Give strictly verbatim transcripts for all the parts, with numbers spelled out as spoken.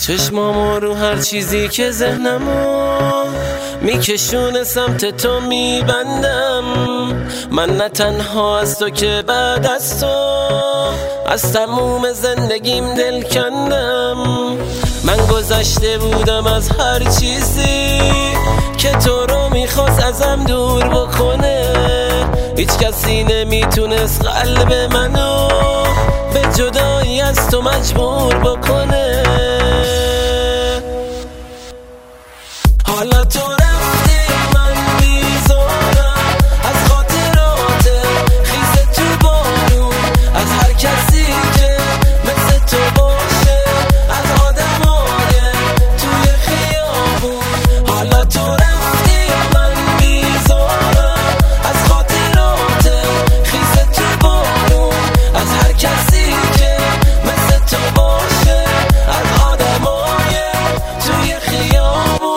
چشمامو رو هر چیزی که ذهنمو میکشونه سمت تو میبندم. من نه تنها از تو که بعد از تو از تموم زندگیم دل کندم. من گذشته بودم از هر چیزی که تو رو میخواست ازم دور بکنه. هیچ کسی نمیتونست قلب منو به جدایی از تو مجبور بکنه. حالا تو رفتی من بیزارم از خاطرات خیز تو بارون، از هر کسی که مثل تو باشه، از آدمای توی خیابون. حالا تو رفتی من بیزارم از خاطرات خیز تو بارون، از هر کسی که مثل تو باشه، از آدمای توی خیابون.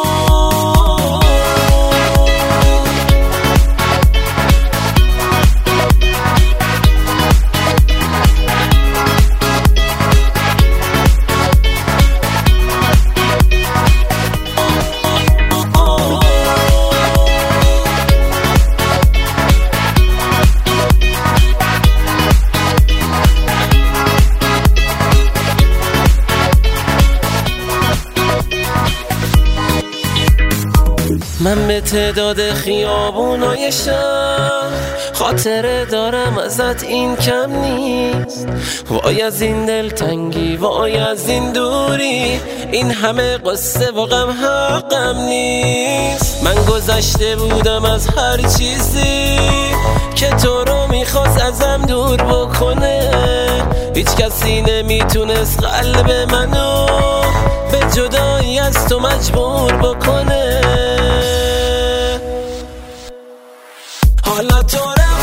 من به تعداد خیابونای شهر خاطره دارم ازت، این کم نیست. وای از این دلتنگی، وای از این دوری، این همه قصه و غم حقم نیست. من گذشته بودم از هر چیزی که تو رو میخواست ازم دور بکنه. هیچ کسی نمیتونست قلب منو به جدایی از تو مجبور بکنه. حالا تو